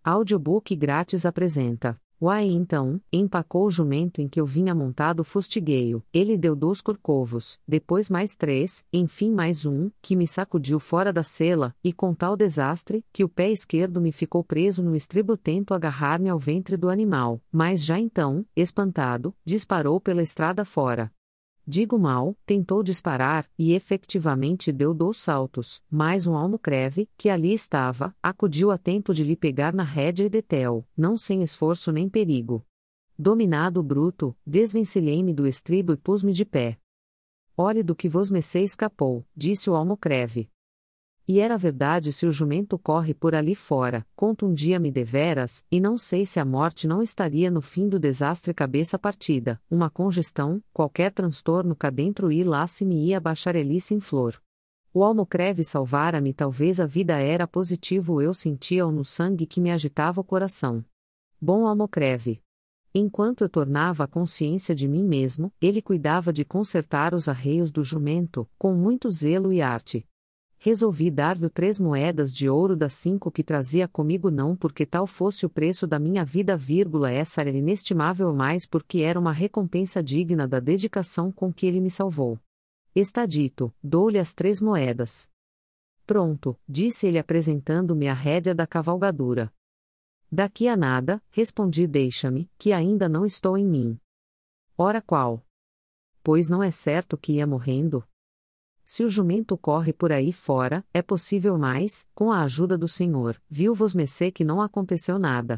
Audiobook grátis apresenta. Uai então, empacou o jumento em que eu vinha montado fustigueio, ele deu 2 corcovos, depois mais 3, enfim mais um, que me sacudiu fora da sela, e com tal desastre, que o pé esquerdo me ficou preso no estribo tento agarrar-me ao ventre do animal, mas já então, espantado, disparou pela estrada fora. Digo mal, tentou disparar, e efectivamente deu 2 saltos, mais um almocreve, que ali estava, acudiu a tempo de lhe pegar na rédea e detê-o, não sem esforço nem perigo. Dominado o bruto, desvencilhei-me do estribo e pus-me de pé. Olhe do que vosmecê escapou, disse o almocreve. E era verdade se o jumento corre por ali fora, contundia-me deveras, e não sei se a morte não estaria no fim do desastre cabeça partida, uma congestão, qualquer transtorno cá dentro e lá se me ia a bacharelice em flor. O almocreve salvara-me, talvez a vida era positivo, eu sentia-o no sangue que me agitava o coração. Bom almocreve! Enquanto eu tornava a consciência de mim mesmo, ele cuidava de consertar os arreios do jumento, com muito zelo e arte. Resolvi dar-lhe 3 moedas de ouro das 5 que trazia comigo, não porque tal fosse o preço da minha vida, essa era inestimável, mas porque era uma recompensa digna da dedicação com que ele me salvou. Está dito, dou-lhe as 3 moedas. Pronto, disse ele apresentando-me a rédea da cavalgadura. Daqui a nada, respondi, deixa-me, que ainda não estou em mim. Ora qual? Pois não é certo que ia morrendo? Se o jumento corre por aí fora, é possível, mas, com a ajuda do Senhor, viu vosmecê que não aconteceu nada.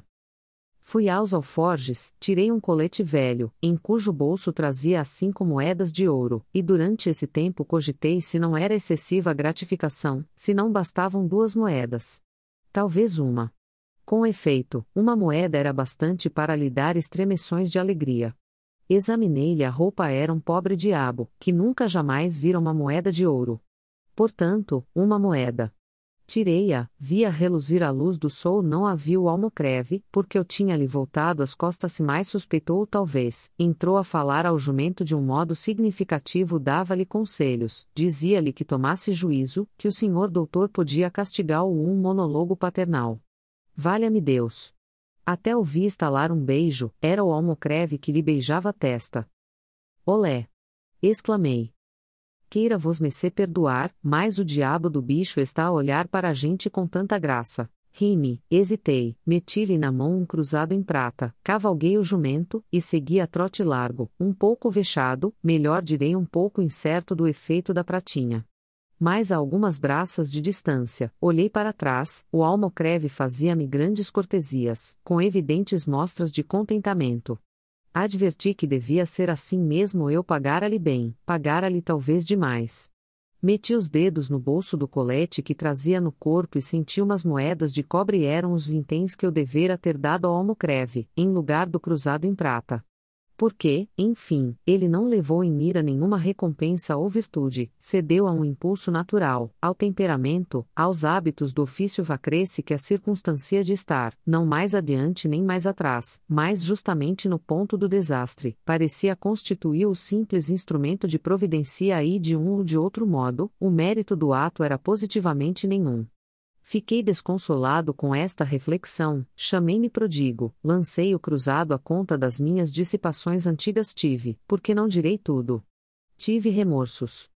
Fui aos alforjes, tirei um colete velho, em cujo bolso trazia as 5 moedas de ouro, e durante esse tempo cogitei se não era excessiva a gratificação, se não bastavam 2 moedas. Talvez uma. Com efeito, uma moeda era bastante para lhe dar estremeções de alegria. Examinei-lhe a roupa, era um pobre diabo, que nunca jamais vira uma moeda de ouro. Portanto, uma moeda. Tirei-a, vi-a reluzir à luz do sol, não a viu o almocreve, porque eu tinha-lhe voltado as costas, se mais suspeitou talvez, entrou a falar ao jumento de um modo significativo, dava-lhe conselhos, dizia-lhe que tomasse juízo, que o senhor doutor podia castigá-lo, um monólogo paternal. Valha-me Deus! Até ouvi estalar um beijo, era o almocreve que lhe beijava a testa. Olé! Exclamei. Queira vosmecê perdoar, mas o diabo do bicho está a olhar para a gente com tanta graça. Ri-me, hesitei, meti-lhe na mão um cruzado em prata, cavalguei o jumento, e segui a trote largo, um pouco vexado, melhor direi um pouco incerto do efeito da pratinha. Mas a algumas braças de distância, olhei para trás, o almocreve fazia-me grandes cortesias, com evidentes mostras de contentamento. Adverti que devia ser assim mesmo, eu pagara-lhe bem, pagara-lhe talvez demais. Meti os dedos no bolso do colete que trazia no corpo e senti umas moedas de cobre, eram os vinténs que eu devera ter dado ao almocreve, em lugar do cruzado em prata. Porque, enfim, ele não levou em mira nenhuma recompensa ou virtude, cedeu a um impulso natural, ao temperamento, aos hábitos do ofício, vacresce que a circunstância de estar, não mais adiante nem mais atrás, mas justamente no ponto do desastre, parecia constituir o simples instrumento de providência e de um ou de outro modo, o mérito do ato era positivamente nenhum. Fiquei desconsolado com esta reflexão, chamei-me prodigo, lancei o cruzado à conta das minhas dissipações antigas, tive, porque não direi tudo. Tive remorsos.